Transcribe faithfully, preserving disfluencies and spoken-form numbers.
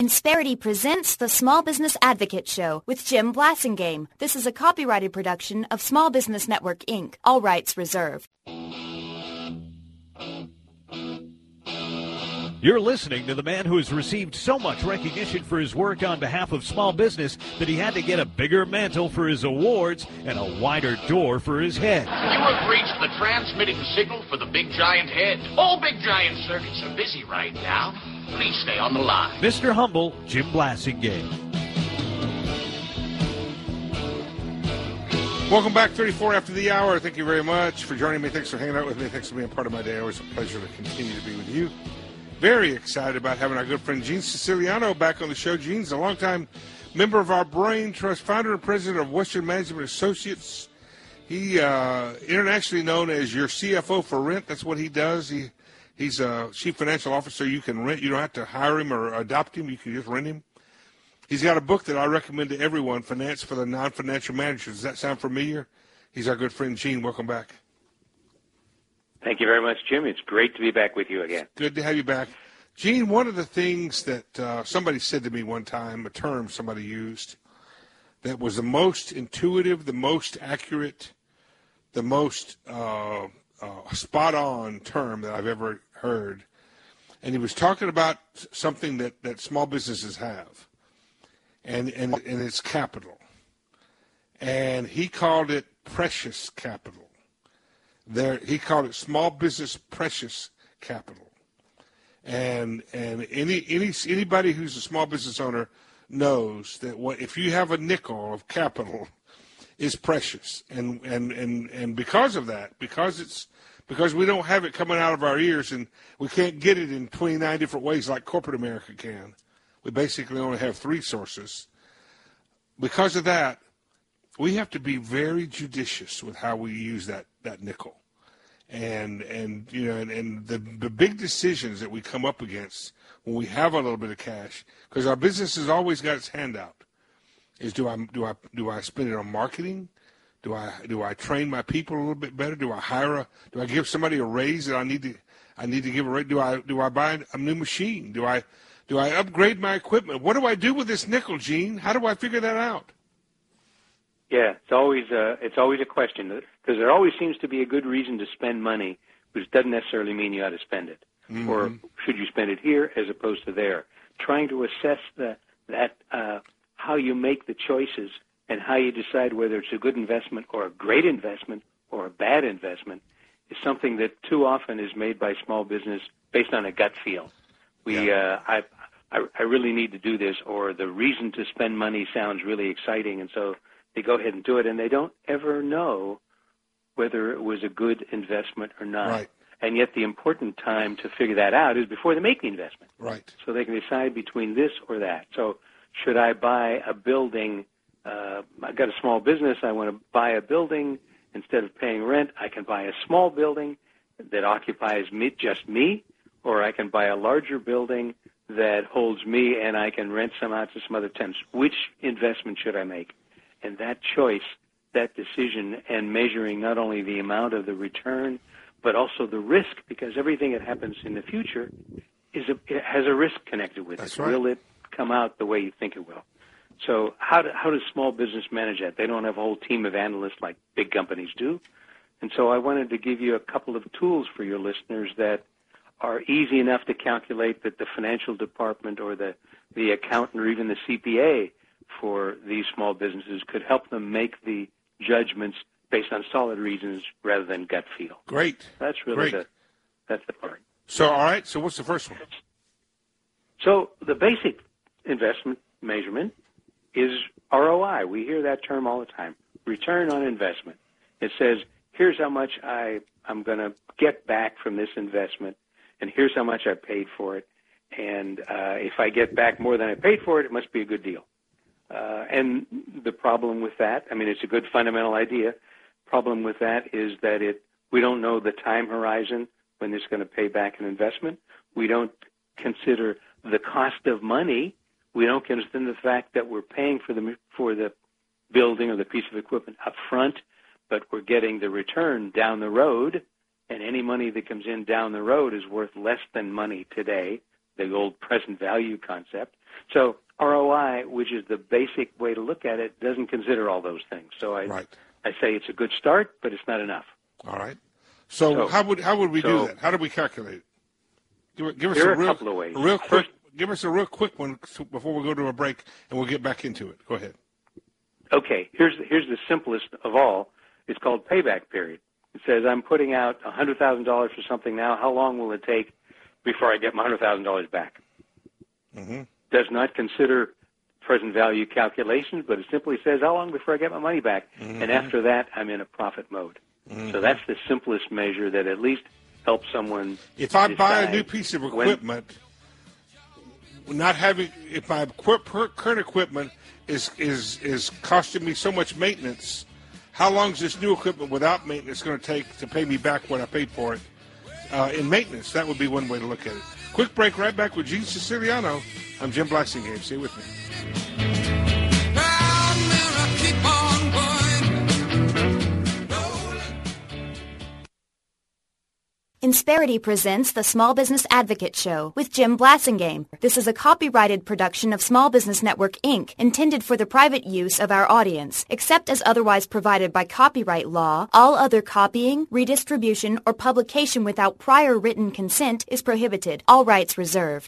Insperity presents the Small Business Advocate Show with Jim Blasingame. This is a copyrighted production of Small Business Network, Incorporated. All rights reserved. You're listening to the man who has received so much recognition for his work on behalf of small business that he had to get a bigger mantle for his awards and a wider door for his head. You have reached the transmitting signal for the Big Giant Head. All Big Giant circuits are busy right now. Please stay on the line. Mister Humble, Jim Blasingame. Welcome back, thirty-four after the hour. Thank you very much for joining me. Thanks for hanging out with me. Thanks for being part of my day. Always a pleasure to continue to be with you. Very excited about having our good friend Gene Siciliano back on the show. Gene's a longtime member of our Brain Trust, founder and president of Western Management Associates. He uh, internationally known as your C F O for rent. That's what he does. He he's a chief financial officer. You can rent. You don't have to hire him or adopt him. You can just rent him. He's got a book that I recommend to everyone, Finance for the Non-Financial Manager. Does that sound familiar? He's our good friend Gene. Welcome back. Thank you very much, Jim. It's great to be back with you again. Good to have you back. Gene, one of the things that uh, somebody said to me one time, a term somebody used, that was the most intuitive, the most accurate, the most uh, uh, spot-on term that I've ever heard. And he was talking about something that, that small businesses have, and, and, and it's capital. And he called it precious capital. There, he called it small business precious capital, and and any any anybody who's a small business owner knows that what if you have a nickel of capital, is precious, and and and and because of that, because it's because we don't have it coming out of our ears, and we can't get it in twenty-nine different ways like corporate America can. We basically only have three sources. Because of that, we have to be very judicious with how we use that, that nickel. And, and you know, and, and the, the big decisions that we come up against when we have a little bit of cash, because our business has always got its hand out, is do I, do I, do I spend it on marketing? Do I, do I train my people a little bit better? Do I hire a, do I give somebody a raise that I need to, I need to give a raise? Do I, do I buy a new machine? Do I, do I upgrade my equipment? What do I do with this nickel, Gene? How do I figure that out? Yeah, it's always a, it's always a question, because there always seems to be a good reason to spend money, which doesn't necessarily mean you ought to spend it. Mm-hmm. Or should you spend it here as opposed to there? Trying to assess the, that uh, how you make the choices and how you decide whether it's a good investment or a great investment or a bad investment is something that too often is made by small business based on a gut feel. We, yeah. uh, I, I, I really need to do this, or the reason to spend money sounds really exciting, and so they go ahead and do it, and they don't ever know whether it was a good investment or not. Right. And yet the important time to figure that out is before they make the investment. Right. So they can decide between this or that. So should I buy a building? Uh, I've got a small business. I want to buy a building. Instead of paying rent, I can buy a small building that occupies me, just me, or I can buy a larger building that holds me and I can rent some out to some other tenants. Which investment should I make? And that choice, that decision, and measuring not only the amount of the return, but also the risk, because everything that happens in the future is a, it has a risk connected with That's it. Right. Will it come out the way you think it will? So how, do, how does small business manage that? They don't have a whole team of analysts like big companies do. And so I wanted to give you a couple of tools for your listeners that are easy enough to calculate that the financial department or the, the accountant or even the C P A for these small businesses could help them make the judgments based on solid reasons rather than gut feel. Great. That's really Great. the that's the part. So, all right, so what's the first one? So the basic investment measurement is R O I. We hear that term all the time, return on investment. It says, here's how much I, I'm going to get back from this investment, and here's how much I paid for it. And uh, if I get back more than I paid for it, it must be a good deal. Uh, and the problem with that, I mean, it's a good fundamental idea. Problem with that is that it we don't know the time horizon when it's going to pay back an investment. We don't consider the cost of money. We don't consider the fact that we're paying for the for the building or the piece of equipment up front, but we're getting the return down the road, and any money that comes in down the road is worth less than money today, the old present value concept. So R O I, which is the basic way to look at it, doesn't consider all those things. So I, right. I say it's a good start, but it's not enough. All right. So, so how would how would we so, do that? How do we calculate it? Give, give us there a, are real, a couple of ways. A real quick, First, give us a real quick one before we go to a break, and we'll get back into it. Go ahead. Okay. Here's the, here's the simplest of all. It's called payback period. It says I'm putting out one hundred thousand dollars for something now. How long will it take before I get my one hundred thousand dollars back? Mm-hmm. Does not consider present value calculations, but it simply says how long before I get my money back. Mm-hmm. And after that, I'm in a profit mode. Mm-hmm. So that's the simplest measure that at least helps someone. If I buy a new piece of equipment, when, not having if my current equipment is is is costing me so much maintenance, how long is this new equipment without maintenance going to take to pay me back what I paid for it uh, in maintenance? That would be one way to look at it. Quick break. Right back with Gene Siciliano. I'm Jim Blasingame. Stay with me. Insperity presents the Small Business Advocate Show with Jim Blasingame. This is a copyrighted production of Small Business Network, Incorporated, intended for the private use of our audience. Except as otherwise provided by copyright law, all other copying, redistribution, or publication without prior written consent is prohibited. All rights reserved.